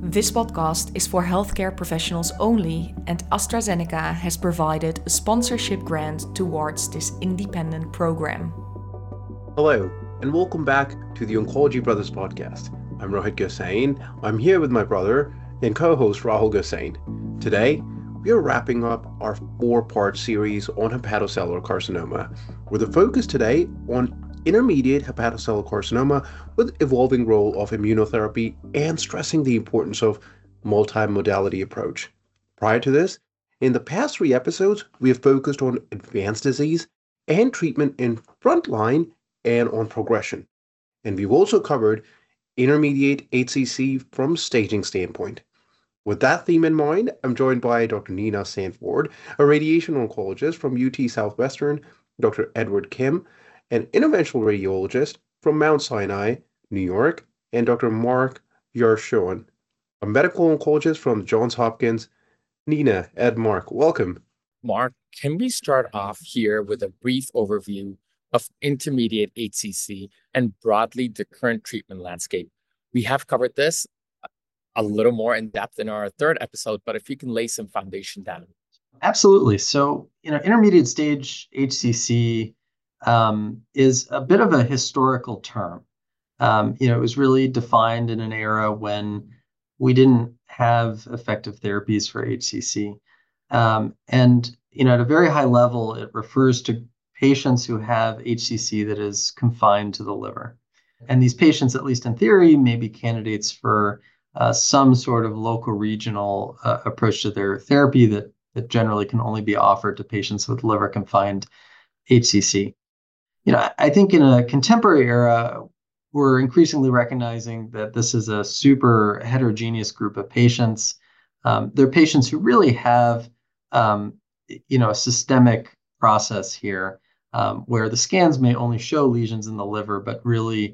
This podcast is for healthcare professionals only, and AstraZeneca has provided a sponsorship grant towards this independent program. Hello, and welcome back to the Oncology Brothers podcast. I'm Rohit Gosain. I'm here with my brother and co-host Rahul Gosain. Today, we are wrapping up our 4-part series on hepatocellular carcinoma, with a focus today on intermediate hepatocellular carcinoma with evolving role of immunotherapy and stressing the importance of multimodality approach. Prior to this, in the past 3 episodes, we have focused on advanced disease and treatment in frontline and on progression. And we've also covered intermediate HCC from staging standpoint. With that theme in mind, I'm joined by Dr. Nina Sanford, a radiation oncologist from UT Southwestern, Dr. Edward Kim, an interventional radiologist from Mount Sinai, New York, and Dr. Mark Yarshoan, a medical oncologist from Johns Hopkins. Nina, Ed, Mark, welcome. Mark, can we start off here with a brief overview of intermediate HCC and broadly the current treatment landscape? We have covered this a little more in depth in our 3rd episode, but if you can lay some foundation down. Absolutely. So, intermediate stage HCC is a bit of a historical term. It was really defined in an era when we didn't have effective therapies for HCC. And at a very high level, it refers to patients who have HCC that is confined to the liver. And these patients, at least in theory, may be candidates for some sort of local regional approach to their therapy that generally can only be offered to patients with liver confined HCC. I think in a contemporary era, we're increasingly recognizing that this is a super heterogeneous group of patients. They're patients who really have, a systemic process here where the scans may only show lesions in the liver, but really,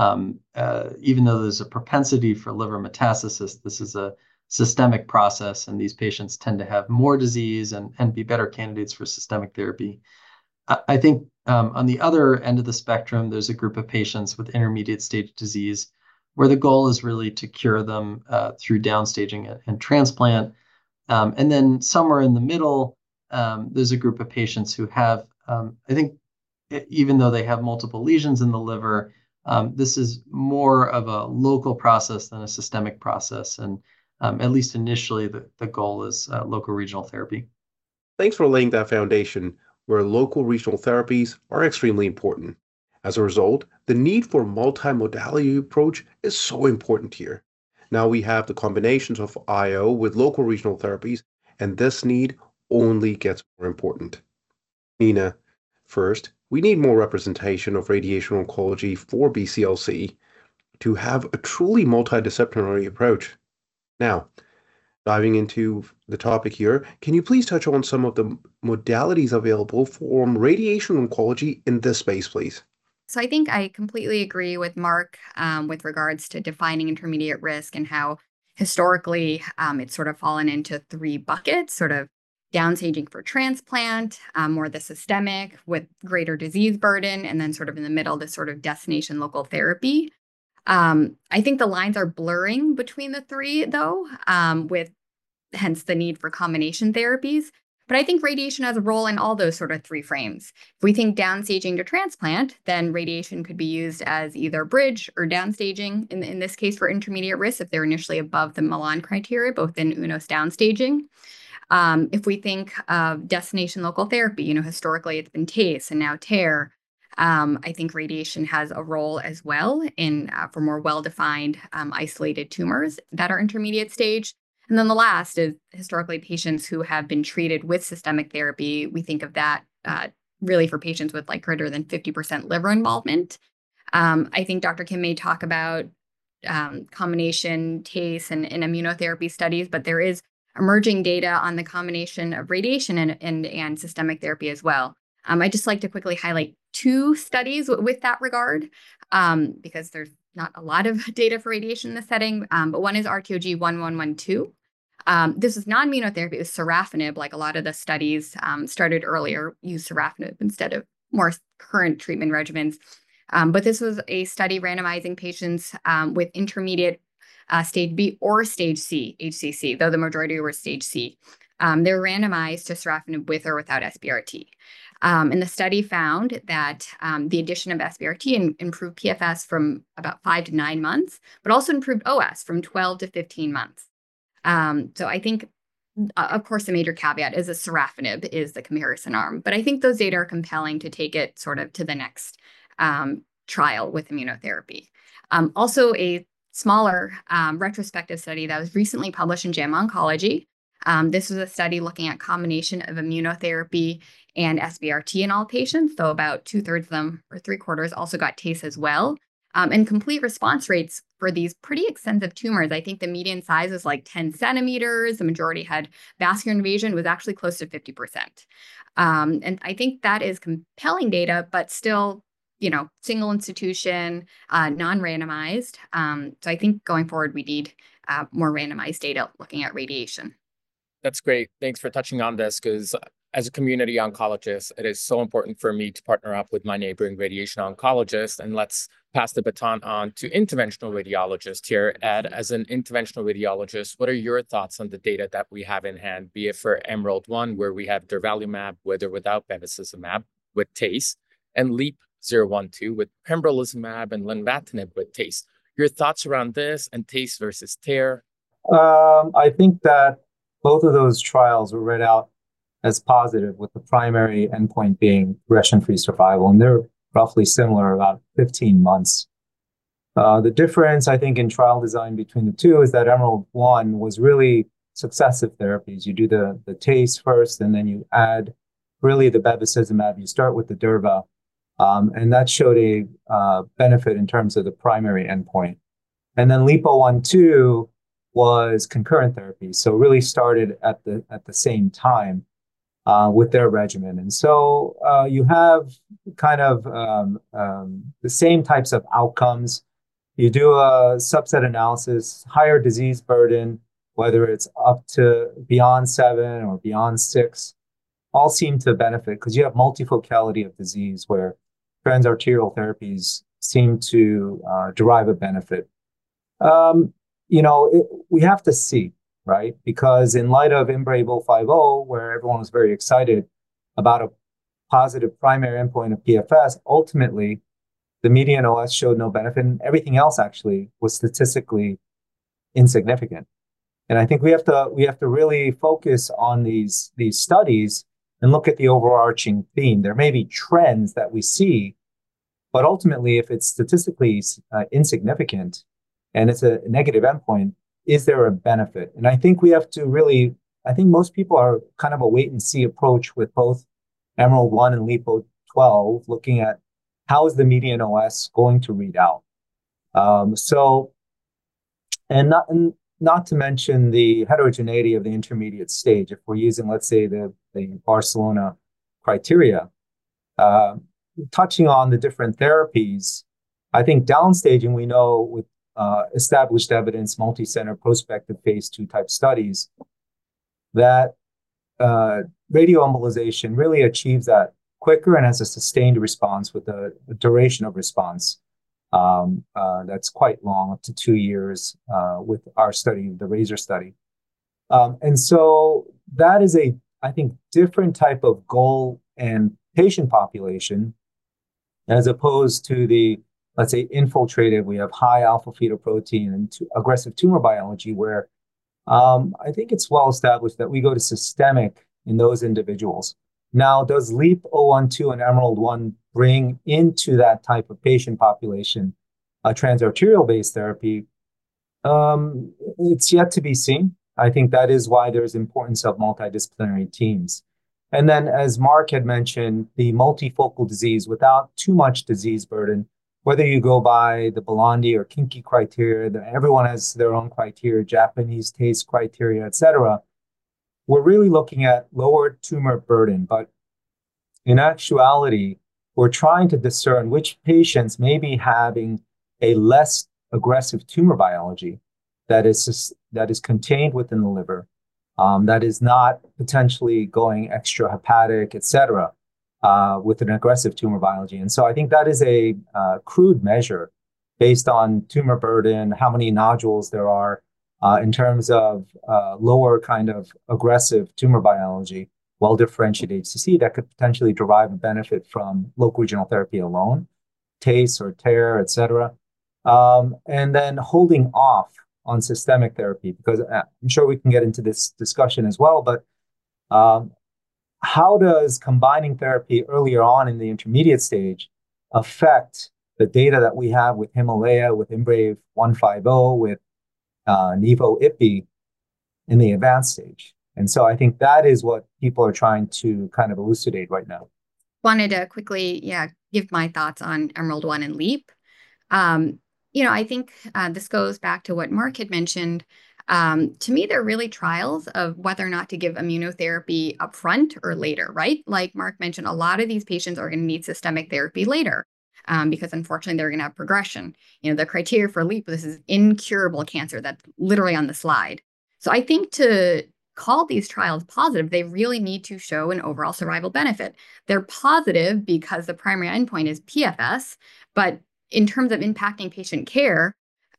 even though there's a propensity for liver metastasis, this is a systemic process, and these patients tend to have more disease and be better candidates for systemic therapy. I think on the other end of the spectrum, there's a group of patients with intermediate stage disease where the goal is really to cure them through downstaging and transplant. And then somewhere in the middle, there's a group of patients who have, I think, even though they have multiple lesions in the liver, this is more of a local process than a systemic process. And at least initially, the goal is local regional therapy. Thanks for laying that foundation, where local regional therapies are extremely important. As a result, the need for multimodality approach is so important here. Now we have the combinations of IO with local regional therapies, and this need only gets more important. Nina, first, we need more representation of radiation oncology for BCLC to have a truly multidisciplinary approach. Now, diving into the topic here, can you please touch on some of the modalities available for radiation oncology in this space, please? So I think I completely agree with Mark with regards to defining intermediate risk and how historically it's sort of fallen into 3 buckets, sort of downstaging for transplant, more the systemic with greater disease burden, and then sort of in the middle, the sort of destination local therapy. I think the lines are blurring between the 3, though, with hence the need for combination therapies. But I think radiation has a role in all those sort of 3 frames. If we think downstaging to transplant, then radiation could be used as either bridge or downstaging, in this case for intermediate risk, if they're initially above the Milan criteria, both in UNOS downstaging. If we think of destination local therapy, historically it's been TACE and now TARE. I think radiation has a role as well in for more well-defined isolated tumors that are intermediate stage. And then the last is historically patients who have been treated with systemic therapy. We think of that really for patients with like greater than 50% liver involvement. I think Dr. Kim may talk about combination TACE and immunotherapy studies, but there is emerging data on the combination of radiation and systemic therapy as well. I'd just like to quickly highlight 2 studies with that regard, because there's not a lot of data for radiation in this setting, but one is RTOG 1112. This is non-immunotherapy. It was sorafenib, like a lot of the studies started earlier, used sorafenib instead of more current treatment regimens. But this was a study randomizing patients with intermediate stage B or stage C HCC, though the majority were stage C. They were randomized to sorafenib with or without SBRT. And the study found that the addition of SBRT improved PFS from about 5 to 9 months, but also improved OS from 12 to 15 months. So I think, of course, the major caveat is that sorafenib is the comparison arm, but I think those data are compelling to take it sort of to the next trial with immunotherapy. Also, a smaller retrospective study that was recently published in JAMA Oncology. This was a study looking at combination of immunotherapy and SBRT in all patients, though about 2/3 of them or 3/4 also got TACE as well. And complete response rates for these pretty extensive tumors, I think the median size was like 10 centimeters. The majority had vascular invasion, was actually close to 50%. And I think that is compelling data, but still, single institution, non-randomized. So I think going forward, we need more randomized data looking at radiation. That's great. Thanks for touching on this, because as a community oncologist, it is so important for me to partner up with my neighboring radiation oncologist. And let's pass the baton on to interventional radiologist here. Ed, as an interventional radiologist, what are your thoughts on the data that we have in hand, be it for EMERALD-1, where we have durvalumab with or without bevacizumab with TACE, and LEAP-012 with pembrolizumab and lenvatinib with TACE? Your thoughts around this and TACE versus TARE? I think that both of those trials were read out as positive, with the primary endpoint being progression-free survival, and they're roughly similar, about 15 months. The difference, I think, in trial design between the two is that EMERALD-1 was really successive therapies. You do the TACE first, and then you add really the bevacizumab. You start with the durva, and that showed a benefit in terms of the primary endpoint. And then LEAP-012 was concurrent therapy, so really started at the same time with their regimen. And so you have kind of the same types of outcomes. You do a subset analysis, higher disease burden, whether it's up to beyond 7 or beyond 6, all seem to benefit because you have multifocality of disease where transarterial therapies seem to derive a benefit. We have to see, right? Because in light of IMbrave050, where everyone was very excited about a positive primary endpoint of PFS, ultimately, the median OS showed no benefit, and everything else actually was statistically insignificant. And I think we have to really focus on these studies and look at the overarching theme. There may be trends that we see, but ultimately, if it's statistically insignificant and it's a negative endpoint, is there a benefit? And I think we have to really, I think most people are kind of a wait and see approach with both EMERALD-1 and LEAP-012, looking at how is the median OS going to read out. And not to mention the heterogeneity of the intermediate stage. If we're using, let's say, the Barcelona criteria, touching on the different therapies, I think downstaging, we know with established evidence, multi-center prospective phase 2 type studies, that radioembolization really achieves that quicker and has a sustained response with a duration of response that's quite long, up to 2 years with our study, the RAZOR study. And so that is I think, different type of goal and patient population as opposed to the, let's say, infiltrative. We have high alpha fetoprotein and aggressive tumor biology, where I think it's well established that we go to systemic in those individuals. Now, does LEAP-012 and EMERALD-1 bring into that type of patient population a transarterial-based therapy? It's yet to be seen. I think that is why there's importance of multidisciplinary teams. And then, as Mark had mentioned, the multifocal disease without too much disease burden, whether you go by the Belandi or Kinky criteria, everyone has their own criteria, Japanese TACE criteria, et cetera. We're really looking at lower tumor burden, but in actuality, we're trying to discern which patients may be having a less aggressive tumor biology that is contained within the liver, that is not potentially going extrahepatic, et cetera, with an aggressive tumor biology. And so I think that is a crude measure based on tumor burden, how many nodules there are, in terms of lower kind of aggressive tumor biology, well-differentiated HCC that could potentially derive a benefit from local regional therapy alone, TACE or TARE, et cetera. And then holding off on systemic therapy, because I'm sure we can get into this discussion as well, but how does combining therapy earlier on in the intermediate stage affect the data that we have with Himalaya, with IMbrave 150, with Nivo/Ipi in the advanced stage? And so I think that is what people are trying to kind of elucidate right now. Wanted to quickly, give my thoughts on EMERALD-1 and LEAP. I think this goes back to what Mark had mentioned. To me, they're really trials of whether or not to give immunotherapy upfront or later, right? Like Mark mentioned, a lot of these patients are going to need systemic therapy later because unfortunately they're going to have progression. The criteria for LEAP, this is incurable cancer. That's literally on the slide. So I think to call these trials positive, they really need to show an overall survival benefit. They're positive because the primary endpoint is PFS, but in terms of impacting patient care,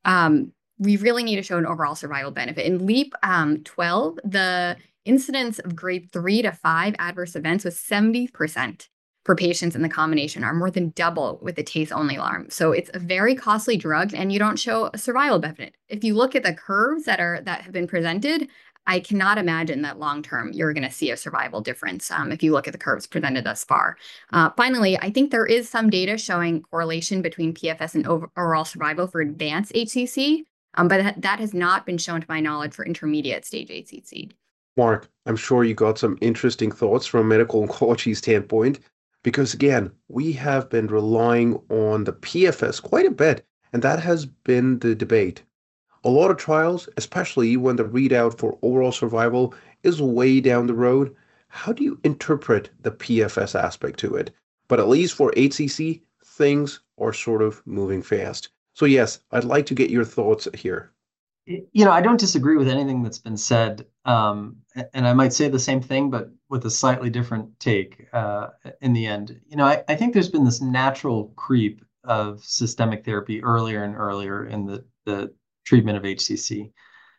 we really need to show an overall survival benefit. In LEAP 12, the incidence of grade 3 to 5 adverse events was 70% for patients in the combination arm, more than double with the TACE-only arm. So it's a very costly drug, and you don't show a survival benefit. If you look at the curves that have been presented, I cannot imagine that long-term you're going to see a survival difference if you look at the curves presented thus far. Finally, I think there is some data showing correlation between PFS and overall survival for advanced HCC, but that has not been shown to my knowledge for intermediate stage HCC. Mark, I'm sure you got some interesting thoughts from a medical oncology standpoint, because again, we have been relying on the PFS quite a bit, and that has been the debate. A lot of trials, especially when the readout for overall survival is way down the road, how do you interpret the PFS aspect to it? But at least for HCC, things are sort of moving fast. So yes, I'd like to get your thoughts here. I don't disagree with anything that's been said. And I might say the same thing, but with a slightly different take in the end. I think there's been this natural creep of systemic therapy earlier and earlier in the treatment of HCC.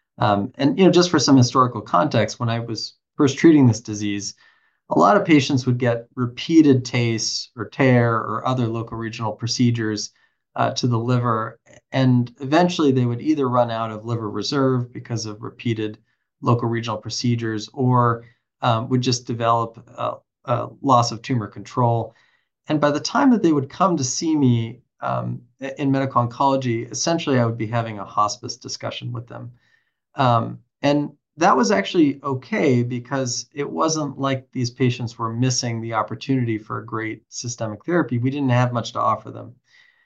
And just for some historical context, when I was first treating this disease, a lot of patients would get repeated TACE or TARE or other local regional procedures to the liver, and eventually they would either run out of liver reserve because of repeated local regional procedures, or would just develop a loss of tumor control. And by the time that they would come to see me in medical oncology, essentially I would be having a hospice discussion with them. And that was actually okay, because it wasn't like these patients were missing the opportunity for a great systemic therapy. We didn't have much to offer them.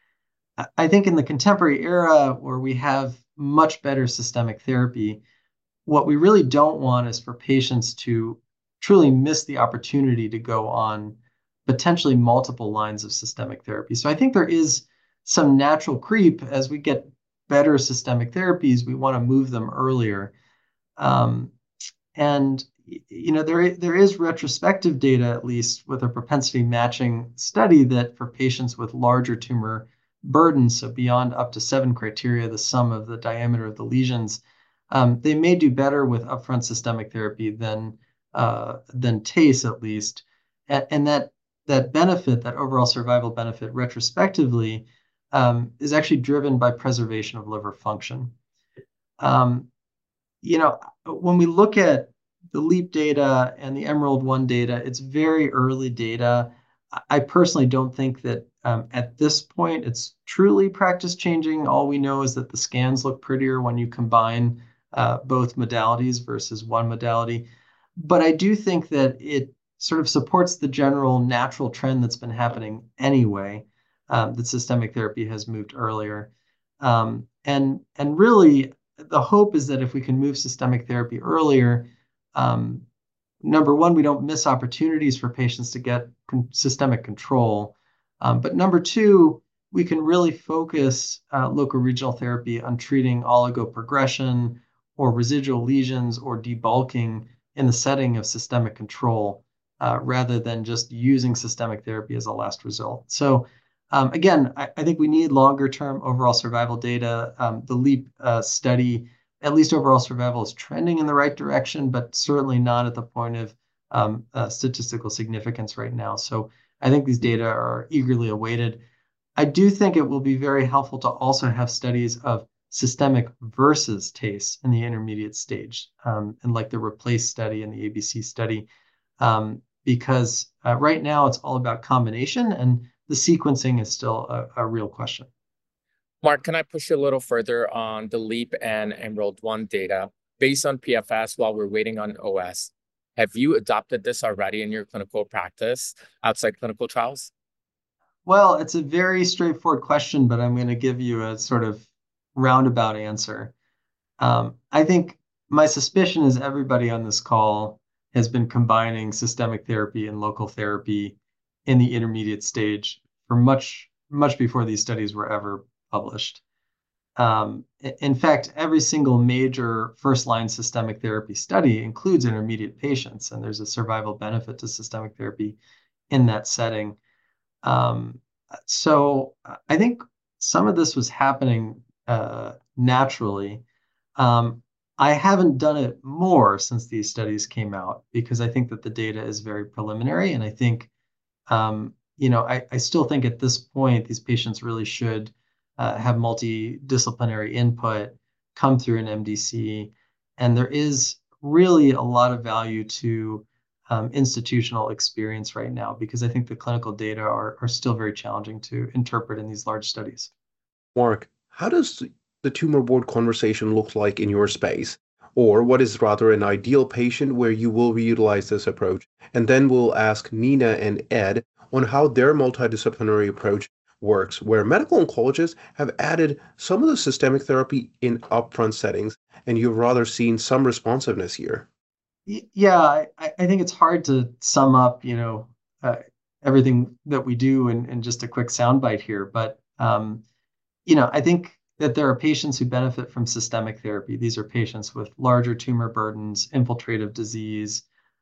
I think in the contemporary era, where we have much better systemic therapy, what we really don't want is for patients to truly miss the opportunity to go on potentially multiple lines of systemic therapy. So I think there is some natural creep as we get better systemic therapies. We want to move them earlier. And there is retrospective data, at least with a propensity matching study, that for patients with larger tumor burden, so beyond up to 7 criteria, the sum of the diameter of the lesions, they may do better with upfront systemic therapy than TACE, at least. And that benefit, that overall survival benefit retrospectively, is actually driven by preservation of liver function. When we look at the LEAP data and the EMERALD-1 data, it's very early data. I personally don't think that at this point it's truly practice changing. All we know is that the scans look prettier when you combine both modalities versus one modality. But I do think that it sort of supports the general natural trend that's been happening anyway, that systemic therapy has moved earlier. And really, the hope is that if we can move systemic therapy earlier, number one, we don't miss opportunities for patients to get systemic control. But number two, we can really focus local regional therapy on treating oligoprogression or residual lesions or debulking in the setting of systemic control, rather than just using systemic therapy as a last result. So Again, I think we need longer-term overall survival data. The LEAP study, at least overall survival, is trending in the right direction, but certainly not at the point of statistical significance right now. So I think these data are eagerly awaited. I do think it will be very helpful to also have studies of systemic versus TACE in the intermediate stage, and like the REPLACE study and the ABC study, because right now it's all about combination, and the sequencing is still a real question. Mark, can I push you a little further on the LEAP and EMERALD-1 data? Based on PFS, while we're waiting on OS, have you adopted this already in your clinical practice outside clinical trials? Well, it's a very straightforward question, but I'm going to give you a sort of roundabout answer. I think my suspicion is everybody on this call has been combining systemic therapy and local therapy in the intermediate stage for much before these studies were ever published. In fact, every single major first-line systemic therapy study includes intermediate patients, and there's a survival benefit to systemic therapy in that setting. So I think some of this was happening naturally. I haven't done it more since these studies came out because I think that the data is very preliminary, and I think I still think at this point these patients really should have multidisciplinary input, come through an MDC, and there is really a lot of value to institutional experience right now because I think the clinical data are still very challenging to interpret in these large studies. Mark, how does the tumor board conversation look like in your space? Or what is rather an ideal patient where you will utilize this approach? And then we'll ask Nina and Ed on how their multidisciplinary approach works, where medical oncologists have added some of the systemic therapy in upfront settings, and you've rather seen some responsiveness here. Yeah, I think it's hard to sum up, everything that we do in just a quick soundbite here. But, I think that there are patients who benefit from systemic therapy. These are patients with larger tumor burdens, infiltrative disease,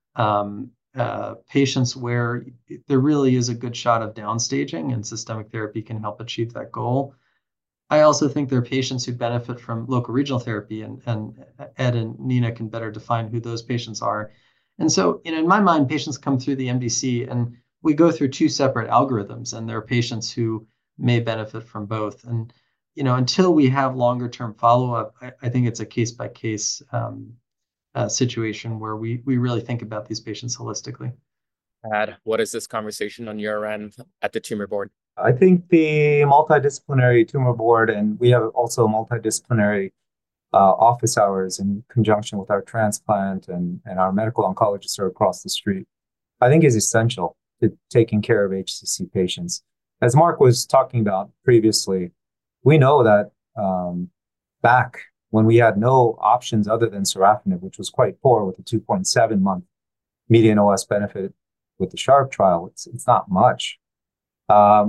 patients where there really is a good shot of downstaging, and systemic therapy can help achieve that goal. I also think there are patients who benefit from local regional therapy, and Ed and Nina can better define who those patients are. And so, in my mind, patients come through the MDC, and we go through two separate algorithms, and there are patients who may benefit from both. And until we have longer term follow-up, I think it's a case-by-case situation where we really think about these patients holistically. Ed, what is this conversation on your end at the tumor board? I think the multidisciplinary tumor board, and we have also multidisciplinary office hours in conjunction with our transplant and our medical oncologists are across the street, I think is essential to taking care of HCC patients. As Mark was talking about previously, we know that back when we had no options other than sorafenib, which was quite poor with a 2.7-month median OS benefit with the SHARP trial, it's not much. I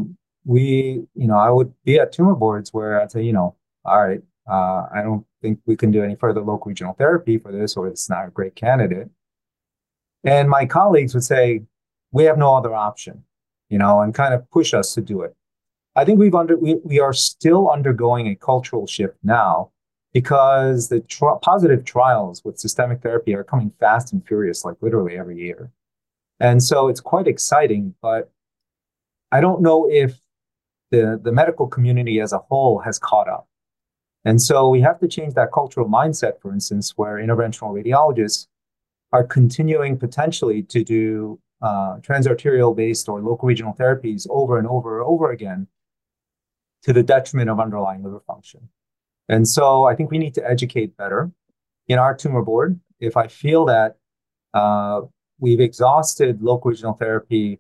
would be at tumor boards where I'd say, all right, I don't think we can do any further local regional therapy for this, or it's not a great candidate. And my colleagues would say, we have no other option, and kind of push us to do it. I think we are still undergoing a cultural shift now because the positive trials with systemic therapy are coming fast and furious, like literally every year. And so it's quite exciting, but I don't know if the medical community as a whole has caught up. And so we have to change that cultural mindset, for instance, where interventional radiologists are continuing potentially to do transarterial-based or local regional therapies over and over and over again to the detriment of underlying liver function. And so I think we need to educate better. In our tumor board, if I feel that we've exhausted local regional therapy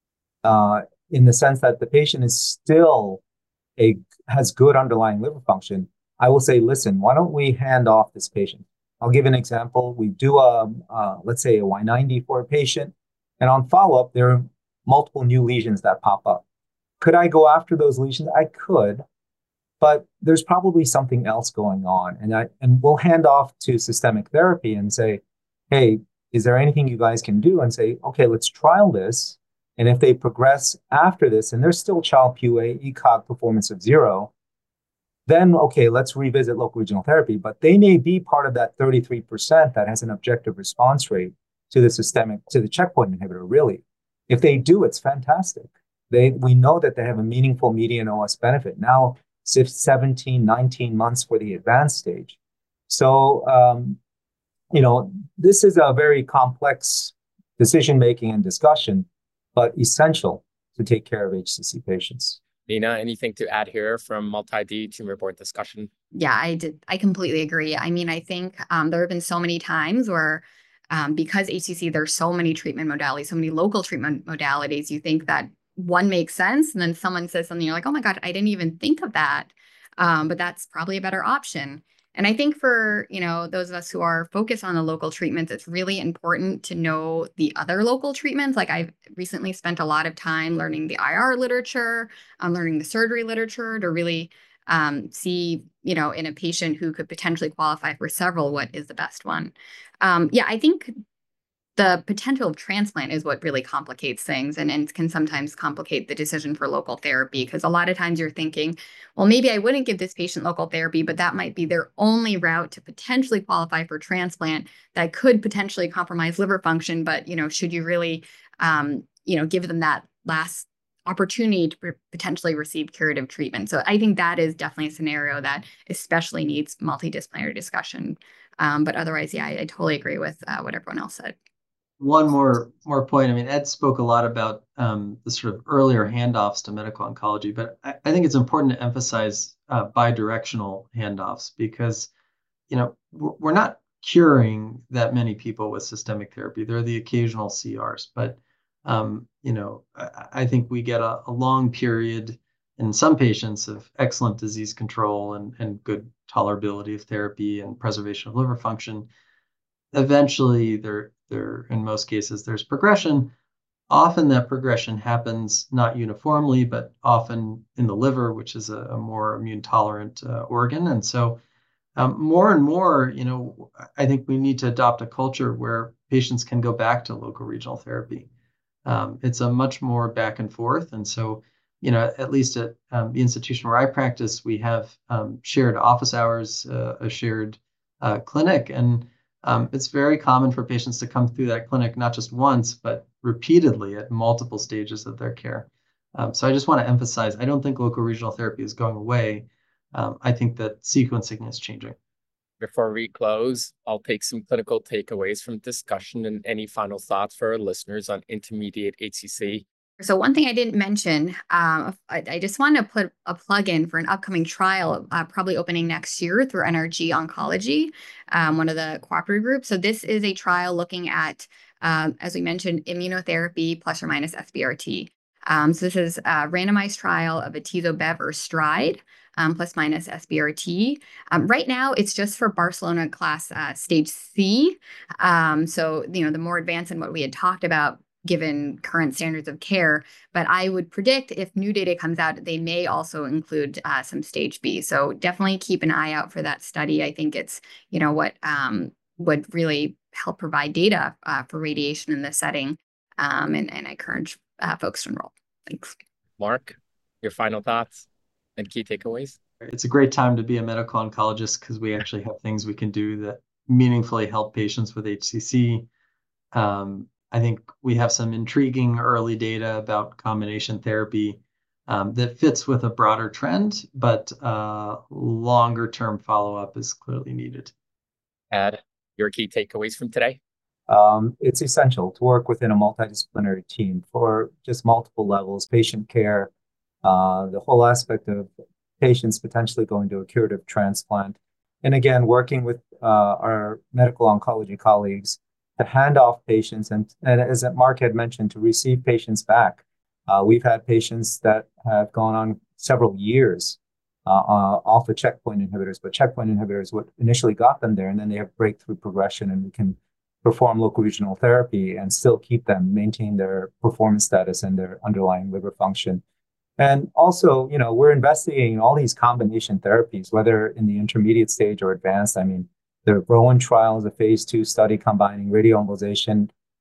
in the sense that the patient is still has good underlying liver function, I will say, listen, why don't we hand off this patient? I'll give an example. We do let's say a Y90 for a patient, and on follow-up, there are multiple new lesions that pop up. Could I go after those lesions? I could, but there's probably something else going on. And we'll hand off to systemic therapy and say, hey, is there anything you guys can do? And say, okay, let's trial this. And if they progress after this and they're still Child-Pugh A, ECOG performance of 0, then, okay, let's revisit local regional therapy. But they may be part of that 33% that has an objective response rate to the checkpoint inhibitor, really. If they do, it's fantastic. We know that they have a meaningful median OS benefit. Now, 17, 19 months for the advanced stage. So, this is a very complex decision-making and discussion, but essential to take care of HCC patients. Nina, anything to add here from multi-D tumor board discussion? Yeah, I completely agree. I mean, I think there have been so many times where because HCC, there's so many treatment modalities, so many local treatment modalities, you think that one makes sense. And then someone says something, you're like, oh my God, I didn't even think of that. But that's probably a better option. And I think for, those of us who are focused on the local treatments, it's really important to know the other local treatments. Like I've recently spent a lot of time learning the IR literature, learning the surgery literature to really see, in a patient who could potentially qualify for several, what is the best one. I think the potential of transplant is what really complicates things and can sometimes complicate the decision for local therapy, because a lot of times you're thinking, well, maybe I wouldn't give this patient local therapy, but that might be their only route to potentially qualify for transplant that could potentially compromise liver function. But, should you really, give them that last opportunity to potentially receive curative treatment? So I think that is definitely a scenario that especially needs multidisciplinary discussion. But otherwise, I totally agree with what everyone else said. One more point. I mean, Ed spoke a lot about the sort of earlier handoffs to medical oncology, but I think it's important to emphasize bidirectional handoffs because, we're not curing that many people with systemic therapy. There are the occasional CRs, but, I think we get a long period in some patients of excellent disease control and good tolerability of therapy and preservation of liver function. Eventually, there in most cases, there's progression. Often that progression happens not uniformly, but often in the liver, which is a more immune tolerant organ. And so more and more, I think we need to adopt a culture where patients can go back to local regional therapy. It's a much more back and forth. And so, at least at the institution where I practice, we have shared office hours, a shared clinic. And it's very common for patients to come through that clinic, not just once, but repeatedly at multiple stages of their care. So I just want to emphasize, I don't think local regional therapy is going away. I think that sequencing is changing. Before we close, I'll take some clinical takeaways from discussion and any final thoughts for our listeners on intermediate HCC. So one thing I didn't mention, I just wanted to put a plug in for an upcoming trial, probably opening next year through NRG Oncology, one of the cooperative groups. So this is a trial looking at, as we mentioned, immunotherapy plus or minus SBRT. So this is a randomized trial of atezo-bev or STRIDE plus minus SBRT. Right now, it's just for Barcelona class stage C. So, the more advanced than what we had talked about, given current standards of care. But I would predict if new data comes out, they may also include some stage B. So definitely keep an eye out for that study. I think it's, what would really help provide data for radiation in this setting. And I encourage folks to enroll. Thanks. Mark, your final thoughts and key takeaways? It's a great time to be a medical oncologist because we actually have things we can do that meaningfully help patients with HCC. I think we have some intriguing early data about combination therapy that fits with a broader trend, but longer term follow-up is clearly needed. Ed, your key takeaways from today? It's essential to work within a multidisciplinary team for just multiple levels, patient care, the whole aspect of patients potentially going to a curative transplant. And again, working with our medical oncology colleagues to hand off patients and as Mark had mentioned, to receive patients back. We've had patients that have gone on several years off of checkpoint inhibitors, but checkpoint inhibitors what initially got them there, and then they have breakthrough progression, and we can perform local regional therapy and still keep them, maintain their performance status and their underlying liver function. And also, we're investigating all these combination therapies, whether in the intermediate stage or advanced. I mean, the Rowan trial is a phase 2 study combining radioembolization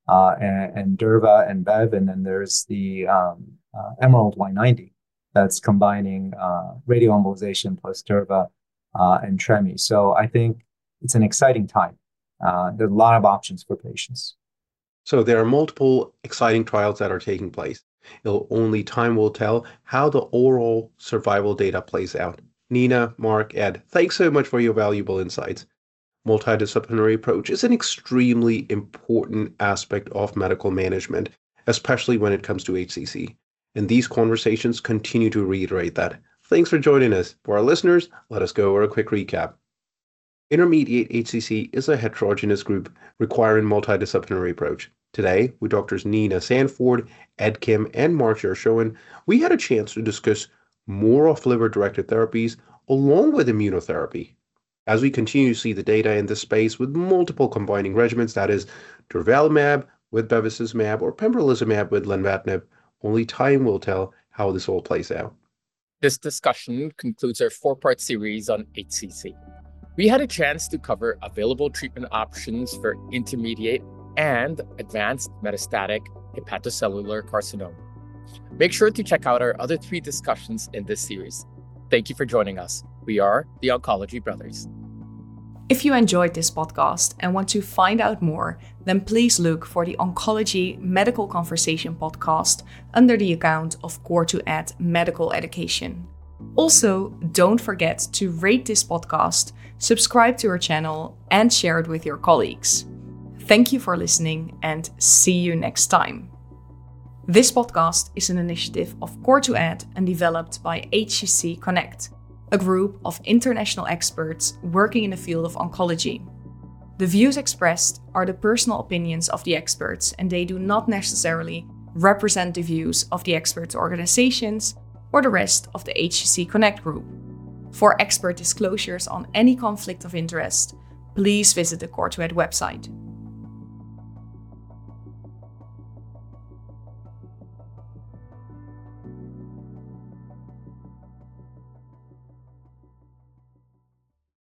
and Durva and Bev, and then there's the Emerald Y90 that's combining radioembolization plus Durva and Tremi. So I think it's an exciting time. There are a lot of options for patients. So there are multiple exciting trials that are taking place. Only time will tell how the overall survival data plays out. Nina, Mark, Ed, thanks so much for your valuable insights. Multidisciplinary approach is an extremely important aspect of medical management, especially when it comes to HCC. And these conversations continue to reiterate that. Thanks for joining us. For our listeners, let us go over a quick recap. Intermediate HCC is a heterogeneous group requiring multidisciplinary approach. Today, with Drs. Nina Sanford, Ed Kim, and Mark Shershowen, we had a chance to discuss more of liver-directed therapies along with immunotherapy. As we continue to see the data in this space with multiple combining regimens, that is, durvalumab with bevacizumab or pembrolizumab with lenvatinib, only time will tell how this all plays out. This discussion concludes our 4-part series on HCC. We had a chance to cover available treatment options for intermediate and advanced metastatic hepatocellular carcinoma. Make sure to check out our other 3 discussions in this series. Thank you for joining us. We are the Oncology Brothers. If you enjoyed this podcast and want to find out more, then please look for the Oncology Medical Conversation podcast under the account of Core2Ed Medical Education. Also, don't forget to rate this podcast, subscribe to our channel, and share it with your colleagues. Thank you for listening and see you next time. This podcast is an initiative of Core2Ed and developed by HCC Connect, a group of international experts working in the field of oncology. The views expressed are the personal opinions of the experts, and they do not necessarily represent the views of the experts' organizations or the rest of the HCC Connect group. For expert disclosures on any conflict of interest, please visit the Core2Ed website.